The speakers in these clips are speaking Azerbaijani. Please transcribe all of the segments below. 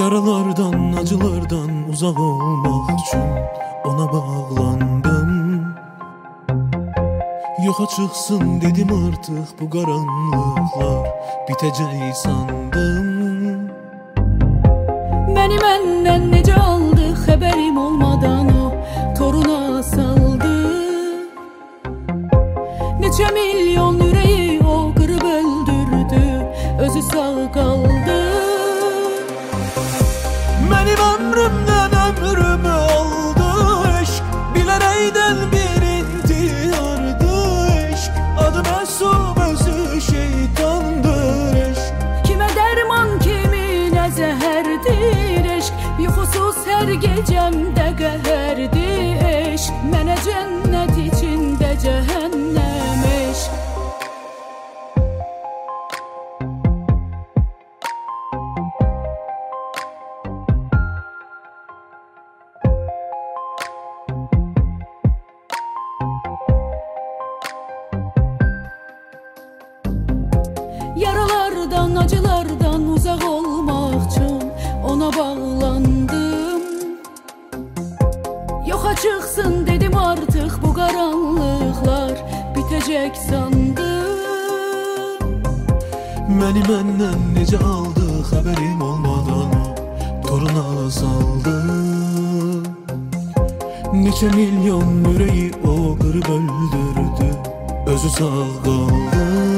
Yaralardan, acılardan uzak olmak üçün ona bağlandım. Yoxa çıxsın dedim artıq bu qaranlıqlar bitəcək sandım. Məni məndən necə aldı, xəbərim olmadan o toruna saldı. Neçə milyon ürəyi o qırıb öldürdü, özü sağ qaldı. Mənim ömrümdən ömrümü aldı eşq, bilərəkdən bir intihardı eşq. Adı məsum, özü şeytandır eşq. Kimə dərman, kiminə zəhərdir eşq. Yuxusuz hər gecəmdə qəhərdir eşq. Mənə cənnət içində cəhənnəm eşq. Yaralardan, acılardan uzaq olmaq üçün ona bağlandım. Yoxa çıxsın dedim artıq bu qaranlıqlar bitəcək sandım. Məni məndən necə aldı, xəbərim olmadan o toruna saldı. Neçə milyon ürəyi o qırıb öldürdü, özü sağ qaldı.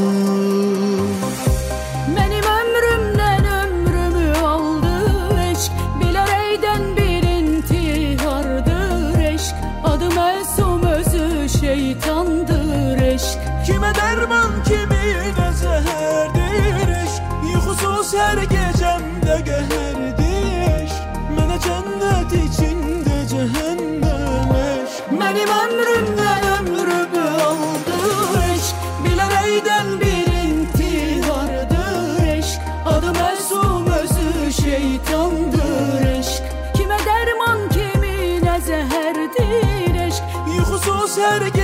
Mənim ömrümdən ömrümü aldı eşq, bilərəkdən bir intihardır eşq. Adı məsum, özü şeytandır eşq. Kimə dərman, kiminə zəhərdir eşq. Yuxusuz hər gecəmdə qəhərdir eşq. Mənə cənnət içində cəhənnəm eşq. Mənim ömrümdən ömrümü aldı eşq, bilərəkdən bir intihardır eşq. Adı məsum, özü şeytandır eşq. Kimə dərman, kiminə zəhərdir eşq. Yuxusuz hər